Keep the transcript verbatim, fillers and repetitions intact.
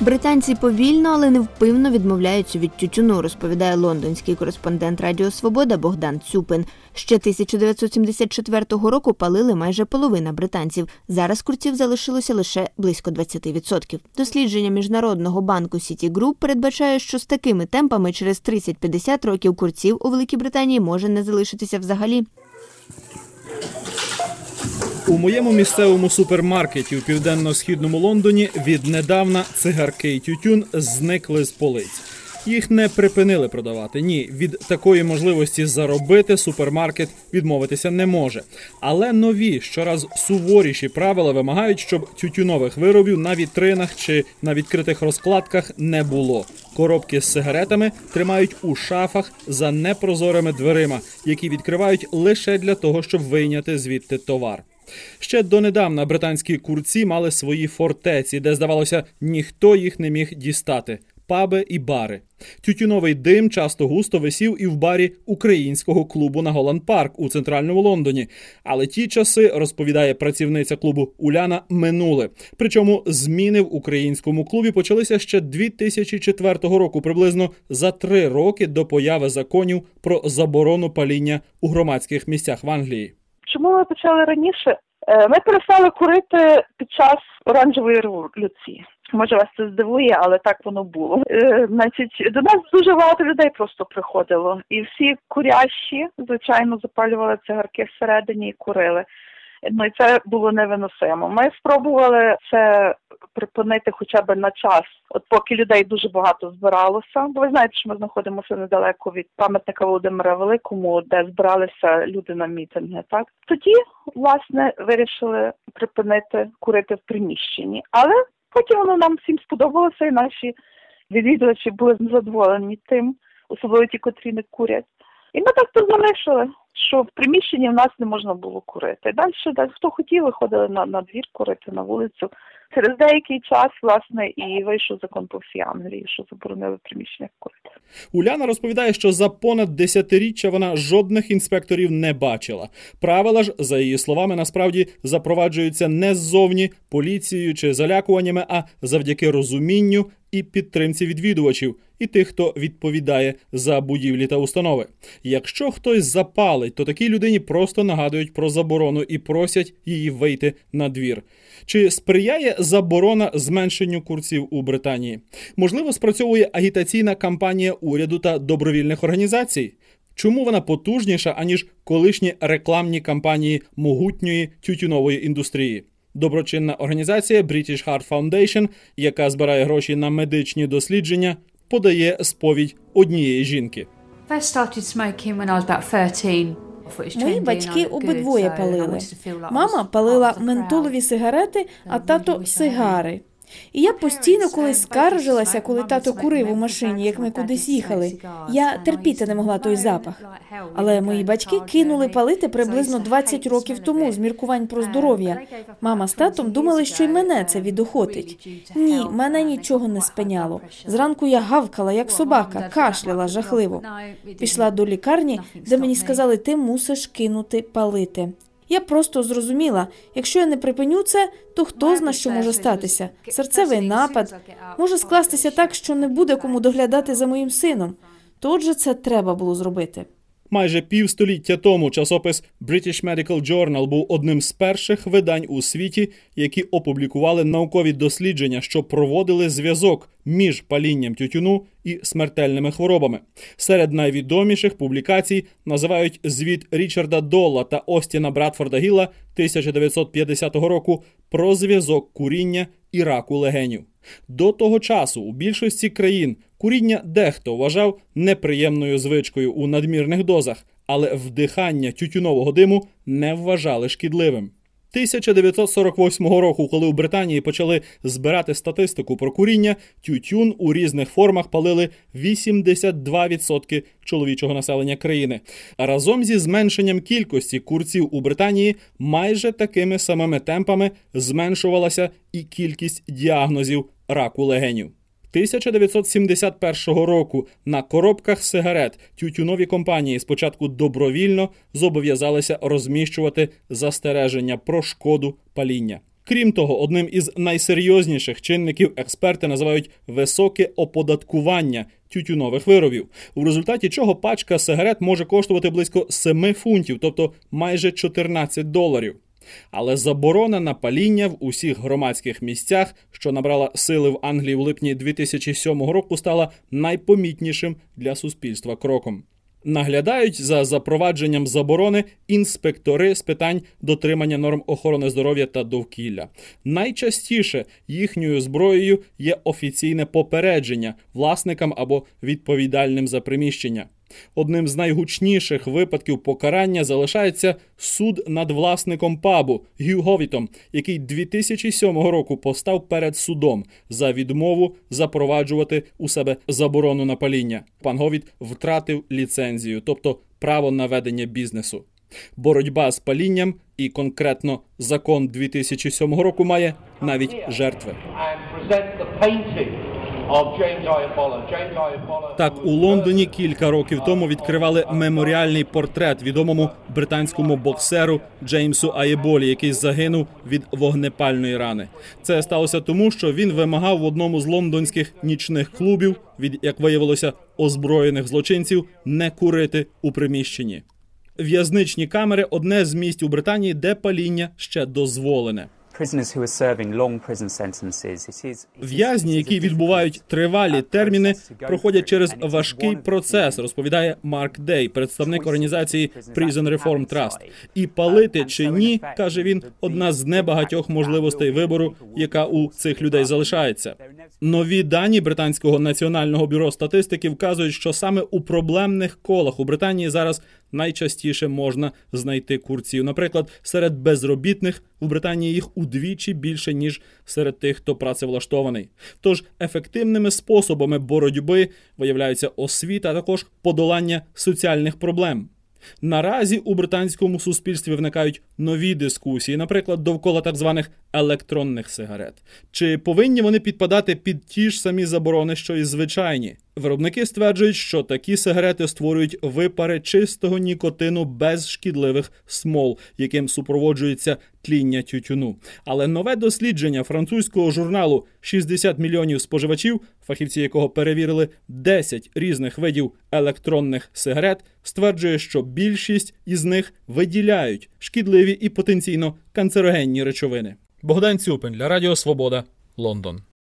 Британці повільно, але невпинно відмовляються від тютюну, розповідає лондонський кореспондент Радіо Свобода Богдан Цюпин. Ще тисяча дев'ятсот сімдесят четвертого року палили майже половина британців. Зараз курців залишилося лише близько двадцять відсотків. Дослідження Міжнародного банку Citigroup передбачає, що з такими темпами через тридцять-п'ятдесят років курців у Великій Британії може не залишитися взагалі. У моєму місцевому супермаркеті у південно-східному Лондоні віднедавна цигарки і тютюн зникли з полиць. Їх не припинили продавати. Ні, від такої можливості заробити супермаркет відмовитися не може. Але нові, щораз суворіші правила вимагають, щоб тютюнових виробів на вітринах чи на відкритих розкладках не було. Коробки з сигаретами тримають у шафах за непрозорими дверима, які відкривають лише для того, щоб вийняти звідти товар. Ще донедавна британські курці мали свої фортеці, де, здавалося, ніхто їх не міг дістати – паби і бари. Тютюновий дим часто густо висів і в барі українського клубу на Голланд-Парк у центральному Лондоні. Але ті часи, розповідає працівниця клубу Уляна, минули. Причому зміни в українському клубі почалися ще дві тисячі четвертого року, приблизно за три роки до появи законів про заборону паління у громадських місцях в Англії. Чому ми почали раніше? Ми перестали курити під час оранжевої революції. Може, вас це здивує, але так воно було. Е, значить, до нас дуже багато людей просто приходило. І всі курящі, звичайно, запалювали цигарки всередині і курили. Ну і це було невиносимо. Ми спробували це припинити хоча б на час, от поки людей дуже багато збиралося. Бо ви знаєте, що ми знаходимося недалеко від пам'ятника Володимира Великому, де збиралися люди на мітинги, так? Тоді, власне, вирішили припинити курити в приміщенні. Але потім воно нам всім сподобалося, і наші відвідувачі були задоволені тим, особливо ті, котрі не курять. І ми так то залишили, що в приміщенні в нас не можна було курити. Далі, далі хто хотів, виходили на, на двір курити, на вулицю. Через деякий час, власне, і вийшов закон по всій Англії, що заборонили в приміщеннях курити. Уляна розповідає, що за понад десятиріччя вона жодних інспекторів не бачила. Правила ж, за її словами, насправді запроваджуються не ззовні, поліцією чи залякуваннями, а завдяки розумінню і підтримці відвідувачів і тих, хто відповідає за будівлі та установи. Якщо хтось запалить, то такій людині просто нагадують про заборону і просять її вийти на двір. Чи сприяє заборона зменшенню курців у Британії? Можливо, спрацьовує агітаційна кампанія уряду та добровільних організацій? Чому вона потужніша, аніж колишні рекламні кампанії могутньої тютюнової індустрії? Доброчинна організація British Heart Foundation, яка збирає гроші на медичні дослідження, подає сповідь однієї жінки. Мої батьки обидвоє палили. Мама палила ментолові сигарети, а тато – сигари. І я постійно колись скаржилася, коли тато курив у машині, як ми кудись їхали. Я терпіти не могла той запах. Але мої батьки кинули палити приблизно двадцять років тому з міркувань про здоров'я. Мама з татом думали, що й мене це відохотить. Ні, мене нічого не спиняло. Зранку я гавкала, як собака, кашляла жахливо. Пішла до лікарні, де мені сказали, ти мусиш кинути палити. Я просто зрозуміла, якщо я не припиню це, то хто зна, що може статися? Серцевий напад. Може скластися так, що не буде кому доглядати за моїм сином. То отже, це треба було зробити. Майже півстоліття тому часопис British Medical Journal був одним з перших видань у світі, які опублікували наукові дослідження, що проводили зв'язок між палінням тютюну і смертельними хворобами. Серед найвідоміших публікацій називають звіт Річарда Долла та Остіна Брадфорда Гілла тисяча дев'ятсот п'ятдесятого року про зв'язок куріння і раку легенів. До того часу у більшості країн куріння дехто вважав неприємною звичкою у надмірних дозах, але вдихання тютюнового диму не вважали шкідливим. тисяча дев'ятсот сорок восьмого року, коли у Британії почали збирати статистику про куріння, тютюн у різних формах палили вісімдесят два відсотки чоловічого населення країни. А разом зі зменшенням кількості курців у Британії майже такими самими темпами зменшувалася і кількість діагнозів раку легенів. тисяча дев'ятсот сімдесят першого року на коробках сигарет тютюнові компанії спочатку добровільно зобов'язалися розміщувати застереження про шкоду паління. Крім того, одним із найсерйозніших чинників експерти називають високе оподаткування тютюнових виробів, у результаті чого пачка сигарет може коштувати близько семи фунтів, тобто майже чотирнадцять доларів. Але заборона на паління в усіх громадських місцях, що набрала сили в Англії в липні дві тисячі сьомого року, стала найпомітнішим для суспільства кроком. Наглядають за запровадженням заборони інспектори з питань дотримання норм охорони здоров'я та довкілля. Найчастіше їхньою зброєю є офіційне попередження власникам або відповідальним за приміщення. Одним з найгучніших випадків покарання залишається суд над власником пабу Гью Говітом, який дві тисячі сьомого року постав перед судом за відмову запроваджувати у себе заборону на паління. Пан Говіт втратив ліцензію, тобто право на ведення бізнесу. Боротьба з палінням і конкретно закон дві тисячі сьомого року має навіть жертви. Так, у Лондоні кілька років тому відкривали меморіальний портрет відомому британському боксеру Джеймсу Аєболі, який загинув від вогнепальної рани. Це сталося тому, що він вимагав в одному з лондонських нічних клубів від, як виявилося, озброєних злочинців не курити у приміщенні. В'язничні камери – одне з місць у Британії, де паління ще дозволене. В'язні, які відбувають тривалі терміни, проходять через важкий процес, розповідає Марк Дей, представник організації Prison Reform Trust. І палити чи ні, каже він, одна з небагатьох можливостей вибору, яка у цих людей залишається. Нові дані Британського національного бюро статистики вказують, що саме у проблемних колах у Британії зараз найчастіше можна знайти курців. Наприклад, серед безробітних у Британії їх удвічі більше, ніж серед тих, хто працевлаштований. Тож ефективними способами боротьби виявляються освіта, а також подолання соціальних проблем. Наразі у британському суспільстві виникають нові дискусії, наприклад, довкола так званих електронних сигарет. Чи повинні вони підпадати під ті ж самі заборони, що і звичайні? Виробники стверджують, що такі сигарети створюють випари чистого нікотину без шкідливих смол, яким супроводжується тління тютюну. Але нове дослідження французького журналу «шістдесят мільйонів споживачів», фахівці якого перевірили десять різних видів електронних сигарет, стверджує, що більшість із них виділяють шкідливі і потенційно канцерогенні речовини. Богдан Цюпин для Радіо Свобода, Лондон.